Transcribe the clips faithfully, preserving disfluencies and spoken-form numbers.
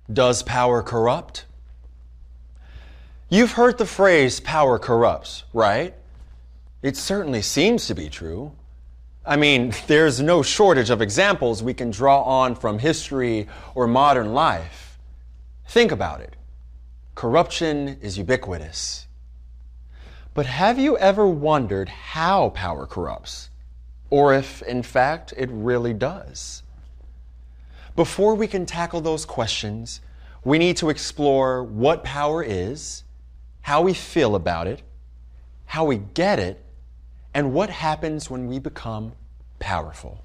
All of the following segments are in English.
Does power corrupt? You've heard the phrase power corrupts, right? It certainly seems to be true. I mean, there's no shortage of examples we can draw on from history or modern life. Think about it. Corruption is ubiquitous. But have you ever wondered how power corrupts? Or if, in fact, it really does? Before we can tackle those questions, we need to explore what power is, how we feel about it, how we get it, and what happens when we become powerful.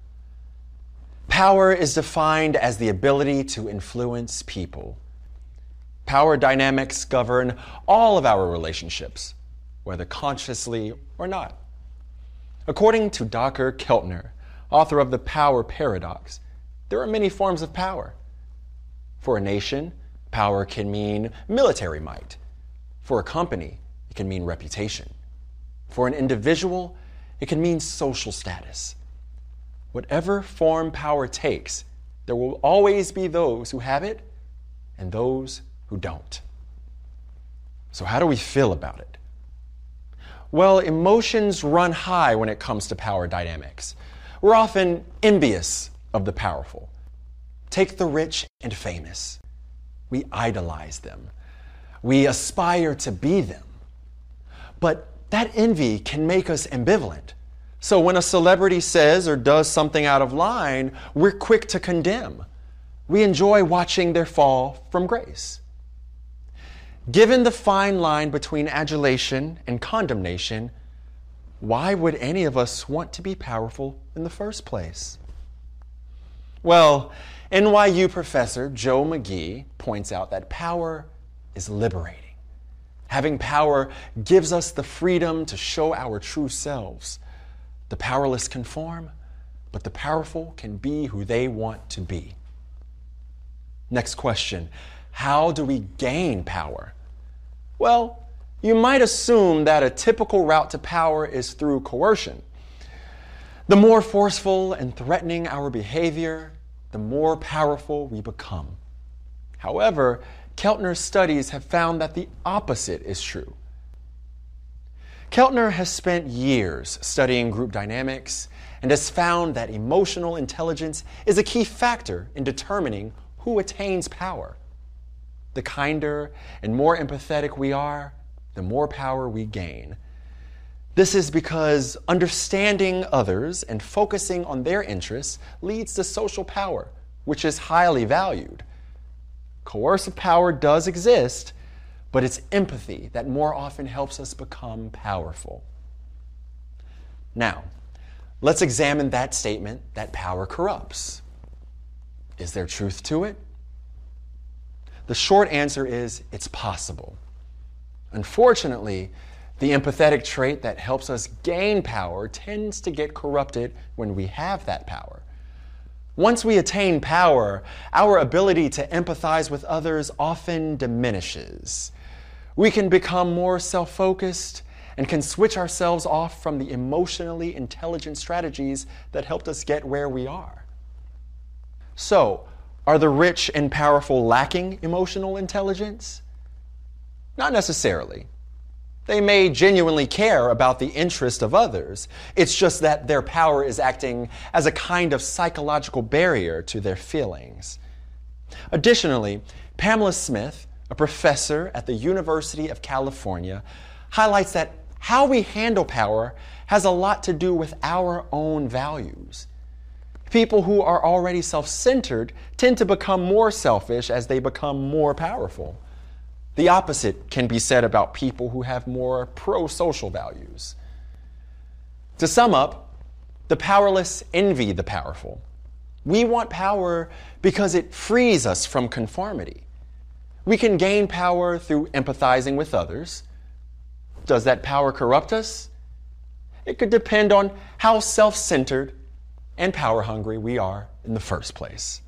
Power is defined as the ability to influence people. Power dynamics govern all of our relationships, whether consciously or not. According to Doctor Keltner, author of The Power Paradox, there are many forms of power. For a nation, power can mean military might. For a company, it can mean reputation. For an individual, it can mean social status. Whatever form power takes, there will always be those who have it and those who don't. So how do we feel about it? Well, emotions run high when it comes to power dynamics. We're often envious of the powerful. Take the rich and famous. We idolize them. We aspire to be them. But that envy can make us ambivalent. So when a celebrity says or does something out of line, we're quick to condemn. We enjoy watching their fall from grace. Given the fine line between adulation and condemnation, why would any of us want to be powerful in the first place? Well, N Y U professor Joe McGee points out that power is liberating. Having power gives us the freedom to show our true selves. The powerless conform, but the powerful can be who they want to be. Next question, how do we gain power? Well, you might assume that a typical route to power is through coercion. The more forceful and threatening our behavior, the more powerful we become. However, Keltner's studies have found that the opposite is true. Keltner has spent years studying group dynamics and has found that emotional intelligence is a key factor in determining who attains power. The kinder and more empathetic we are, the more power we gain. This is because understanding others and focusing on their interests leads to social power, which is highly valued. Coercive power does exist, but it's empathy that more often helps us become powerful. Now, let's examine that statement that power corrupts. Is there truth to it? The short answer is it's possible. Unfortunately, the empathetic trait that helps us gain power tends to get corrupted when we have that power. Once we attain power, our ability to empathize with others often diminishes. We can become more self-focused and can switch ourselves off from the emotionally intelligent strategies that helped us get where we are. So, are the rich and powerful lacking emotional intelligence? Not necessarily. They may genuinely care about the interest of others. It's just that their power is acting as a kind of psychological barrier to their feelings. Additionally, Pamela Smith, a professor at the University of California, highlights that how we handle power has a lot to do with our own values. People who are already self-centered tend to become more selfish as they become more powerful. The opposite can be said about people who have more pro-social values. To sum up, the powerless envy the powerful. We want power because it frees us from conformity. We can gain power through empathizing with others. Does that power corrupt us? It could depend on how self-centered and power-hungry we are in the first place.